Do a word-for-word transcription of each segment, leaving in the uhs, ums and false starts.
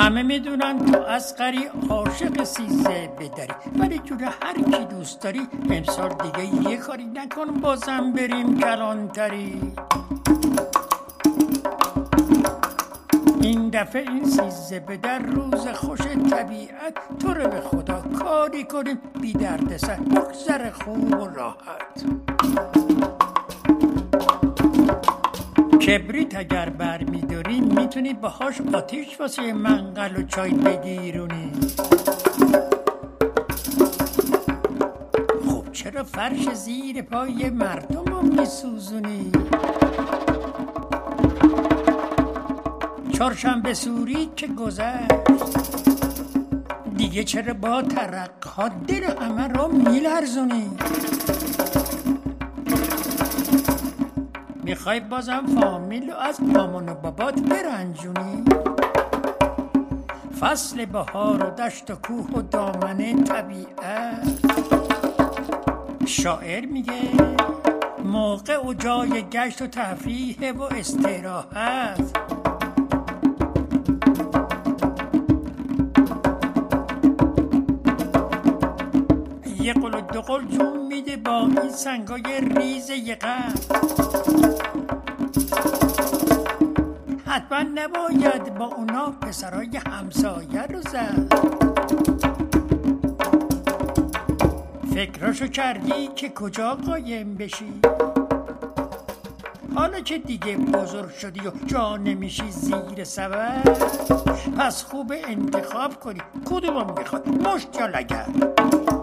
همه میدونن تو اصغری عاشق سیزده بدری، ولی جور هر کی دوست داری امسال دیگه یه کاری نکن بازم بریم کلانتری. این دفعه این سیزده بدر روز خوش طبیعت، تو رو به خدا کاری کنیم بی درد سر بگذر خوب و راحت. کبریت اگر بر میداری میتونی باهاش آتیش واسه منقل و چای بگیرونی. خب چرا فرش زیر پای مردم رو میسوزونی؟ چهارشنبه سوری که گذشت دیگه چرا با ترقها دل همه رو میلرزونی؟ میخوای بازم فامیل رو از مامان و بابات برنجونی؟ فصل بهار و دشت و کوه و دامنه طبیعت. شاعر میگه موقع و جای گشت و تفریح و استراحت. یه قل و دو قل جون میده با این سنگای ریز یقه. حتما نباید با اونا پسرای همسایه رو زد. فکراشو کردی که کجا قایم بشی؟ حالا که دیگه بزرگ شدی و جا نمیشی زیر سبب، پس خوب انتخاب کنی کدومو میخواد، مشت یا لگد.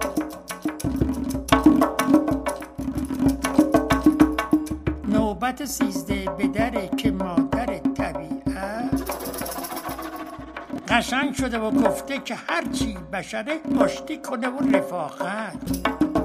نوبت سیزده بدره که مادر طبیعت قشنگ شده و گفته که هرچی بشره آشتی کنه و رفاقت.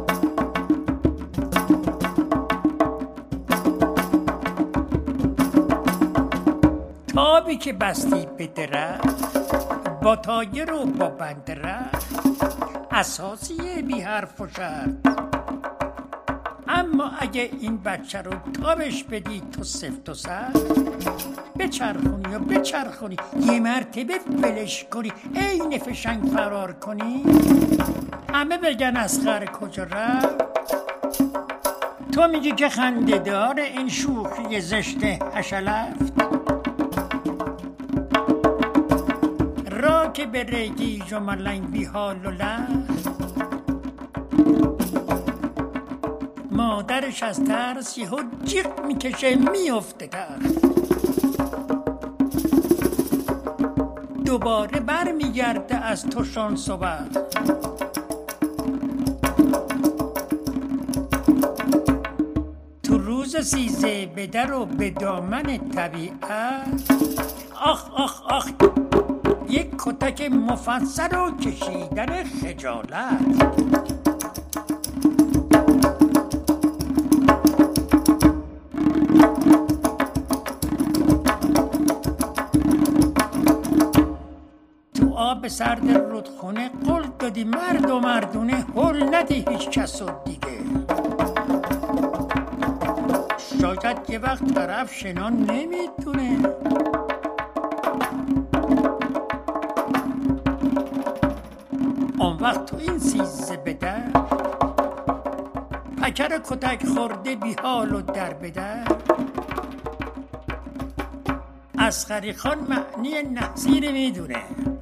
تابی که بستی به درخت با تایر و با بند رخت، اساسیه بی حرف و شرط. اما اگه این بچه رو تابش بدی تو سفت و سخت، بچرخونی و بچرخونی یه مرتبه ولش کنی عین فشنگ فرار کنی، همه بگن اصغر کجا رفت. تو میگی که خنده دار این شوخی زشت حشلفت. را که به رگی جملنگ بی حال و لخت، مادرش از ترس یهو جیغ میکشه میفته تخت. دوباره بر میگرده از تو شانس و بخت. تو روز سیزده بدر و به دامن طبیعت، آخ آخ آخ یک کتک مفصل و کشیدن خجالت. آب سرد رودخونه قول دادی مرد و مردونه هل ندی هیچ کس و دیگه. شاید یه وقت طرف شنا نمیتونه، اون وقت تو این سیزده بدر پکر کتک خورده بی حال و در بدر. اصغری خان معنی نحسیر میدونه.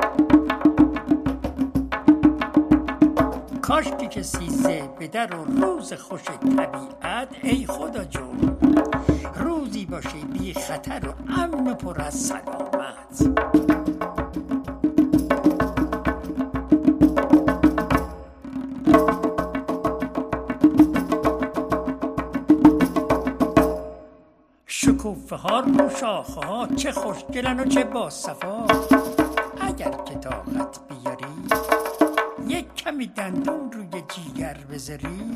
کاشکی که سیزده بدر و روز خوش طبیعت، ای خدا جون روزی باشه بی خطر و امن و پر از سلامت. شکوفه ها رو شاخه ها چه خوشگلن و چه با صفا. اگر که طاقت بیاری یک کمی دندون روی جیگر بذاری،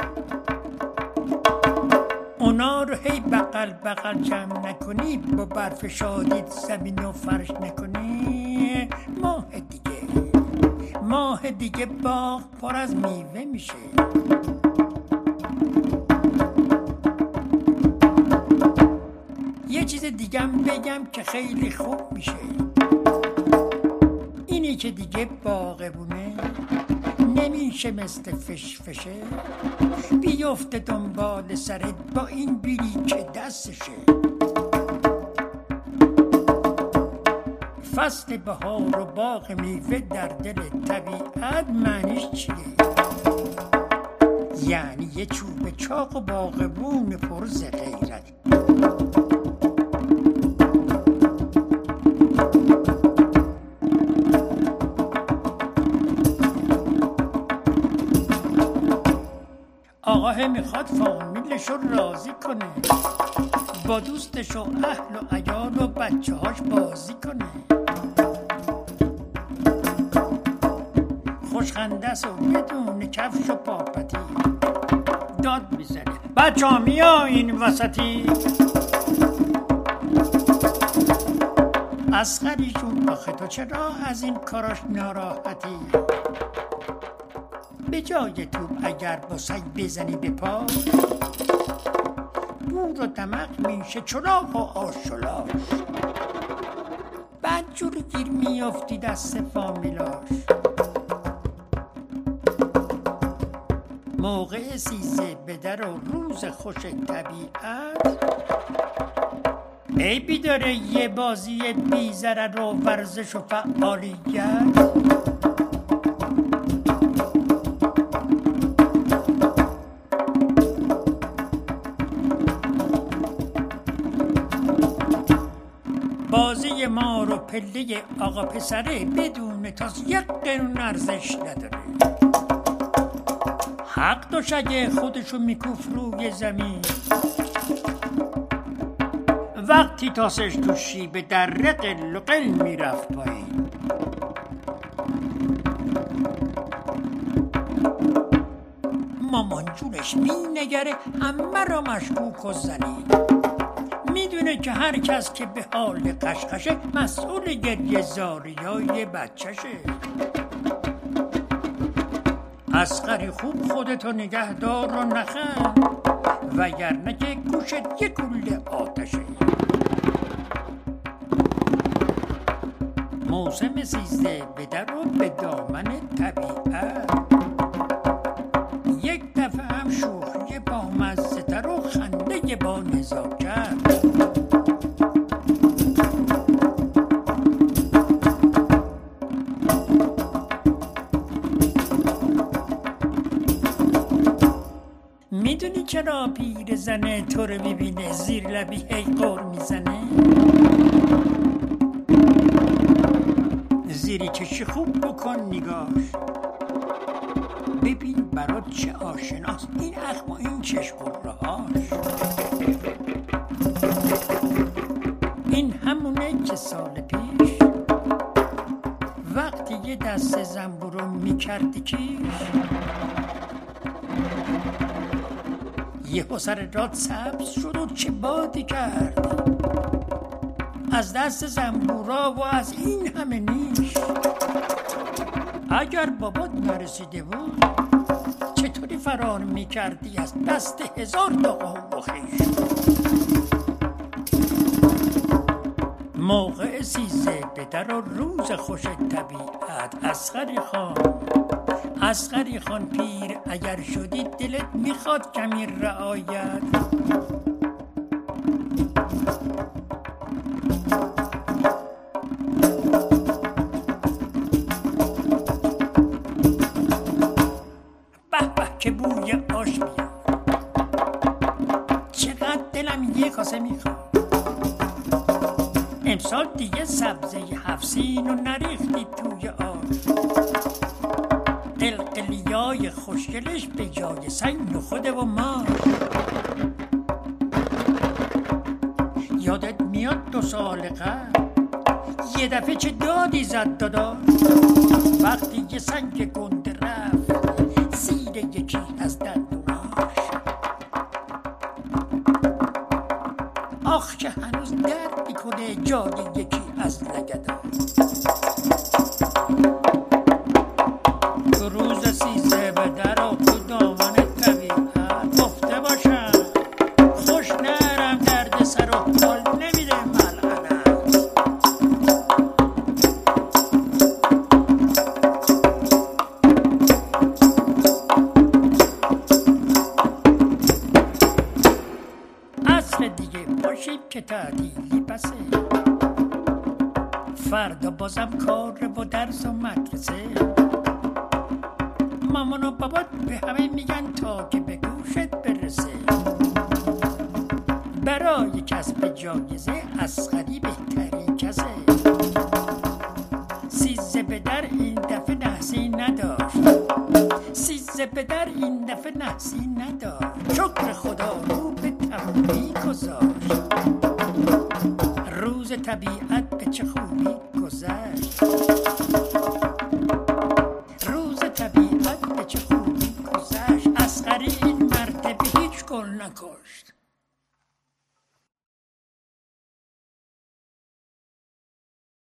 اونا رو هی بغل بغل جمع نکنی، با برف شادید زمین رو فرش نکنی، ماه دیگه ماه دیگه باغ پر از میوه میشه. یه چیز دیگم بگم که خیلی خوب میشه. اینی که دیگه باغبونه نمیشه مثل فش فشه بیفته دنبال سرت با این بیلی که دستشه. فصل بهار و باغ میوه در دل طبیعت معنیش چیه؟ یعنی یه چوب چاق و باغبون پر ز غیرت. آقاه میخواد فامیلشو راضی کنه، با دوستش و اهل و عیال و بچه هاش بازی کنه. خوشخندس و بدون کفش و پاپتی داد میزنه بچه ها میا این وسطی. اصغریشون آخه تو چرا از این کاراش ناراحتی؟ به جای توپ اگر با سگ بزنی به پا دور و دمق میشه چلاق و آشلاش. بدجور گیر میافتی دست فامیلاش. موقع سیزه به در و روز خوش طبیعت عیبی داره یه بازی بی ضرر و ورزش و فعالیت. بازی مار و پله آقا پسره بدون تاس یک قرون ارزش نداره. حق داشت اگه خودشو میکوف روی زمین وقتی تاسش تو شیبه در قل و قل میرفت پایین. مامان جونش مینگره همه را مشکوک و زنید. میدونه که هر کس که به حال قشقشه مسئول گریه زاریای بچهشه. اصغری خوب خودتو نگه دار و نخند وگرنه که گوشت یک گوله آتشه. موسم سیزده به در و به دامن طبیعت یک دفعه هم شوخی با مزه تر و خنده با نزاکت. میدونی چرا پیر زنه تو رو ببینه زیر لبی هی قور میزنه؟ زیری کشی خوب بکن نگاش ببین برات چه آشناست این اخم و این چشم راهاش. این همونه که سال پیش وقتی یه دست زنبورو میکردی کیش یه سر راد سبز شد و چه بادی کرد از دست زنبورا و از این همه نیش. اگر بابات نرسیده بود چطوری فرار میکردی از دست هزار تا قوم و خویش؟ موقع سیزه به در و روز خوش طبیعت اصغری خان اصغری خان پیر اگر شدی دلت میخواد کمی رعایت. به به که بوی آش میاد چقدر دلم یه کاسه میخواد. امسال دیگه سبزه هفسین و نریختی توی آش. قلقلیای خوشگلش به جای سنگ و خوده و ماش. یادت میاد دو سال قبل یه دفعه چه دادی زد داداش وقتی یه سنگ گنده رفت زیر یکی از دندوناش. آخ که هنوز درد میکنه جای یکی از لگداش. تو روز سیزه به در و تو دامن طبیعت گفته باشم خوش نرم درد سر و حال نمیده ملعنت. باشیم که تعطیلی بسه، فردا بازم کار و درس و مدرسه. مامان و بابات به همه میگن تا که به گوشت برسه، برای کسب جایزه اصغری بهترین کسه. سیزده به در این دفعه نحسی نداشت، سیزده به در این دفعه نحسی نداشت، شکر خدا رو به تمامی گذاشت. روز طبیعت به چه خوبی گذشت، روز طبیعت به چه خوبی گذشت. اصغری این مرتبه هیچ گل نکشت.